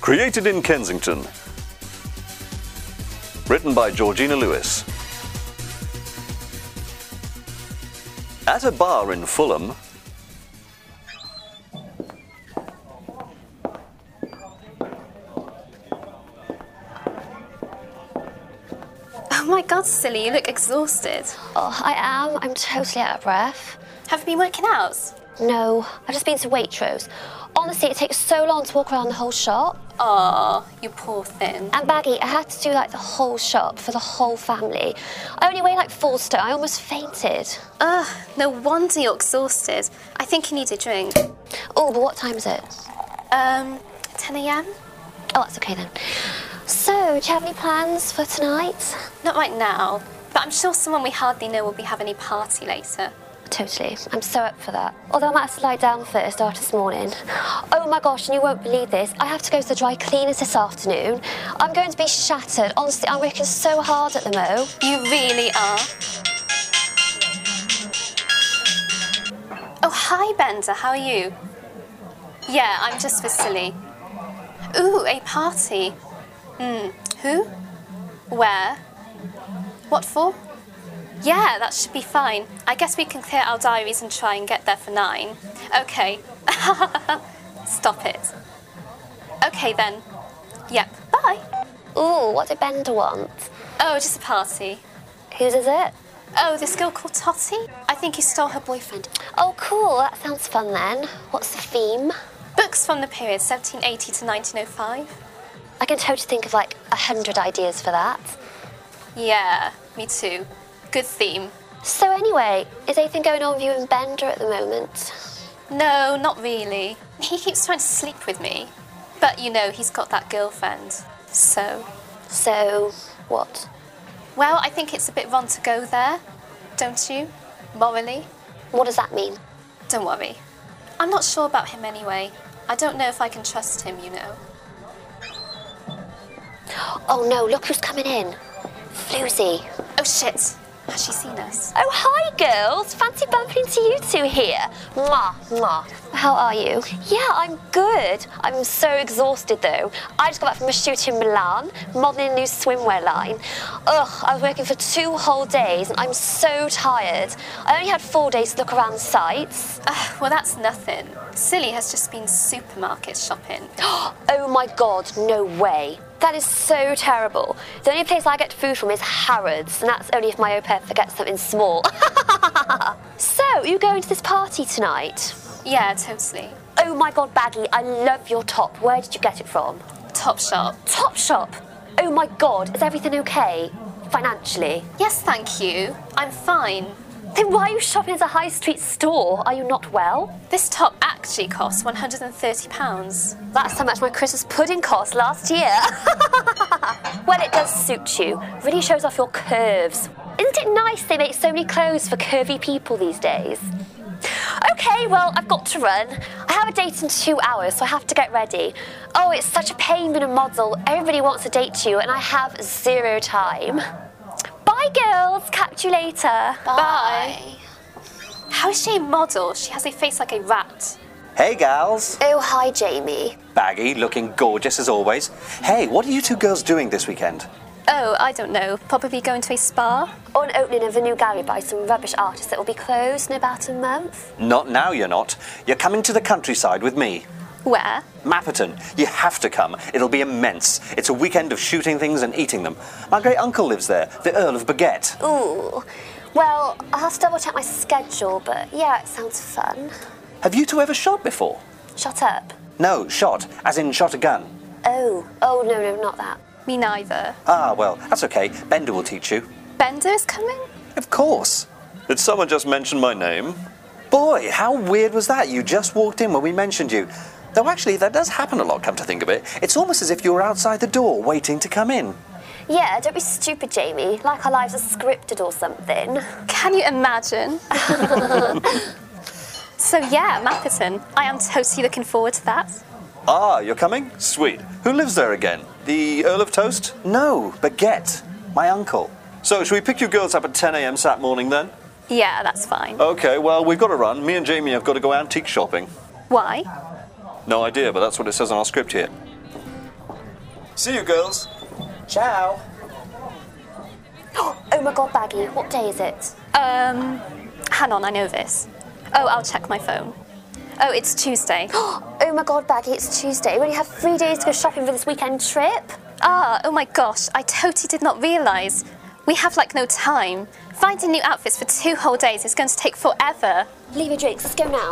Created in Kensington. Written by Georgina Lewis. At a bar in Fulham, Oh my God, Silly, you look exhausted. Oh, I am. I'm totally out of breath. Have you been working out? No, I've just been to Waitrose. Honestly, it takes so long to walk around the whole shop. Aw, you poor thing. And Baggy, I had to do like the whole shop for the whole family. I only weigh like 4 stone. I almost fainted. Ugh, no wonder you're exhausted. I think you need a drink. Oh, but what time is it? 10 a.m? Oh, that's okay then. So, do you have any plans for tonight? Not right now, but I'm sure someone we hardly know will be having a party later. Totally. I'm so up for that. Although I might have to lie down first after this morning. Oh my gosh, and you won't believe this. I have to go to the dry cleaners this afternoon. I'm going to be shattered. Honestly, I'm working so hard at the mo. You really are. Oh, hi, Bender. How are you? Yeah, I'm just for Silly. Ooh, a party. Who? Where? What for? Yeah, that should be fine. I guess we can clear our diaries and try and get there for 9. Okay. Stop it. Okay then. Yep. Bye. Ooh, what did Bender want? Oh, just a party. Whose is it? Oh, this girl called Totty? I think he stole her boyfriend. Oh, cool. That sounds fun then. What's the theme? Books from the period 1780 to 1905. I can totally think of like 100 ideas for that. Yeah, me too. Good theme. So anyway, is anything going on with you and Bender at the moment? No, not really. He keeps trying to sleep with me. But you know, he's got that girlfriend. So, what? well, I think it's a bit wrong to go there. Don't you? Morally? What does that mean? Don't worry. I'm not sure about him anyway. I don't know if I can trust him, you know. Oh no, look who's coming in. Floozy. Oh shit. Has she seen us? Oh, hi, girls. Fancy bumping into you two here. Mwah. How are you? Yeah, I'm good. I'm so exhausted, though. I just got back from a shoot in Milan, modelling a new swimwear line. Ugh, I was working for 2 whole days, and I'm so tired. I only had 4 days to look around the sites. Well, that's nothing. Silly has just been supermarket shopping. Oh, my God, no way. That is so terrible. The only place I get food from is Harrods, and that's only if my au pair forgets something small. So, you going to this party tonight? Yeah, totally. Oh my God, Baggy, I love your top. Where did you get it from? Topshop. Topshop? Oh my God, is everything okay? Financially? Yes, thank you. I'm fine. Then why are you shopping at a high street store? Are you not well? This top actually costs £130. That's how much my Christmas pudding cost last year. Well, it does suit you. Really shows off your curves. Isn't it nice they make so many clothes for curvy people these days? Okay, well, I've got to run. I have a date in 2 hours, so I have to get ready. Oh, it's such a pain being a model. Everybody wants to date you, and I have 0 time. Bye, girls. Catch you later. Bye. How is she a model? She has a face like a rat. Hey, gals. Oh, hi, Jamie. Baggy, looking gorgeous as always. Hey, what are you 2 girls doing this weekend? Oh, I don't know. Probably going to a spa? Or an opening of a new gallery by some rubbish artist that will be closed in about a month. Not now, you're not. You're coming to the countryside with me. Where? Mapperton. You have to come. It'll be immense. It's a weekend of shooting things and eating them. My great uncle lives there, the Earl of Baguette. Ooh. Well, I'll have to double check my schedule, but yeah, it sounds fun. Have you 2 ever shot before? Shut up. No, shot, as in shot a gun. Oh, no, not that. Me neither. Ah, well, that's okay. Bender will teach you. Bender is coming? Of course. Did someone just mention my name? Boy, how weird was that? You just walked in when we mentioned you. Though actually, that does happen a lot, come to think of it. It's almost as if you were outside the door waiting to come in. Yeah, don't be stupid, Jamie. Like our lives are scripted or something. Can you imagine? So yeah, Mapperton. I am totally looking forward to that. Ah, you're coming? Sweet. Who lives there again? The Earl of Toast? No, Baguette. My uncle. So, should we pick you girls up at 10 a.m. Sat morning then? Yeah, that's fine. Okay, well, we've got to run. Me and Jamie have got to go antique shopping. Why? No idea, but that's what it says on our script here. See you, girls. Ciao. Oh my god, Baggy, what day is it? Hang on, I know this. Oh, I'll check my phone. Oh, it's Tuesday. Oh my god, Baggy, it's Tuesday. We only have 3 days to go shopping for this weekend trip. Oh my gosh, I totally did not realise. We have like no time. Finding new outfits for 2 whole days is going to take forever. Leave your drinks, let's go now.